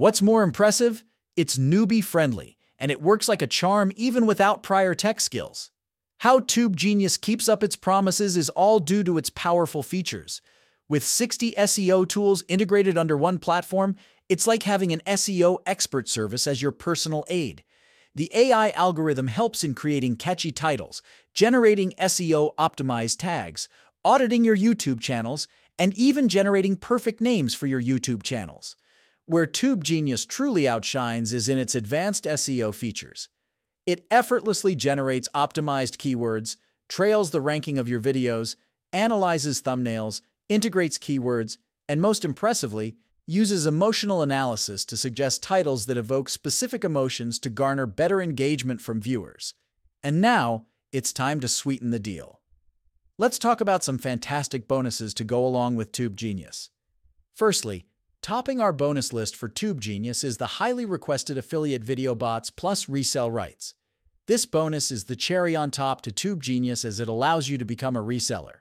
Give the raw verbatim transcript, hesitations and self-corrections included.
What's more impressive? It's newbie-friendly, and it works like a charm even without prior tech skills. How TubeGenius keeps up its promises is all due to its powerful features. With sixty S E O tools integrated under one platform, it's like having an S E O expert service as your personal aide. The A I algorithm helps in creating catchy titles, generating S E O-optimized tags, auditing your YouTube channels, and even generating perfect names for your YouTube channels. Where TubeGenius truly outshines is in its advanced S E O features. It effortlessly generates optimized keywords, trails the ranking of your videos, analyzes thumbnails, integrates keywords, and most impressively, uses emotional analysis to suggest titles that evoke specific emotions to garner better engagement from viewers. And now, it's time to sweeten the deal. Let's talk about some fantastic bonuses to go along with TubeGenius. Firstly, topping our bonus list for TubeGenius is the highly requested Affiliate Video Bots plus Resell Rights. This bonus is the cherry on top to TubeGenius as it allows you to become a reseller.